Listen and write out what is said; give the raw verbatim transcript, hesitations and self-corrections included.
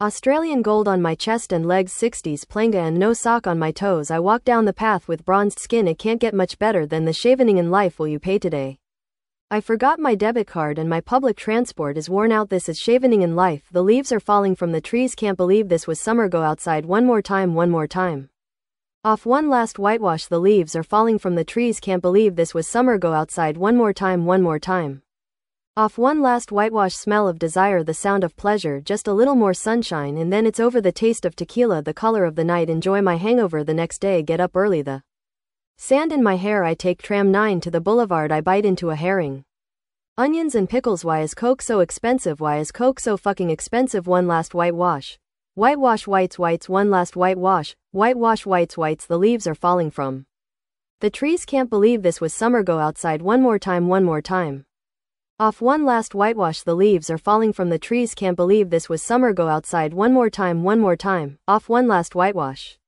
Australian gold on my chest and legs, sixties planga and no sock on my toes. I walk down the path with bronzed skin. It can't get much better than the shavening in life. Will you pay today? I forgot my debit card and my public transport is worn out. This is shavening in life. The leaves are falling from the trees. Can't believe this was summer. Go outside one more time, one more time. Off one last whitewash. The leaves are falling from the trees. Can't believe this was summer. Go outside one more time, one more time. Off one last whitewash. Smell of desire, the sound of pleasure, just a little more sunshine and then it's over. The taste of tequila, the color of the night. Enjoy my hangover the next day. Get up early. The sand in my hair. I take tram nine to the boulevard. I bite into a herring. Onions and pickles. Why is Coke so expensive? Why is Coke so fucking expensive? One last whitewash. Whitewash whites whites. One last whitewash. Whitewash whites whites. The leaves are falling from the trees. Can't believe this was summer. Go outside one more time, one more time. Off one last whitewash. The leaves are falling from the trees. Can't believe this was summer. Go outside one more time, one more time. Off one last whitewash.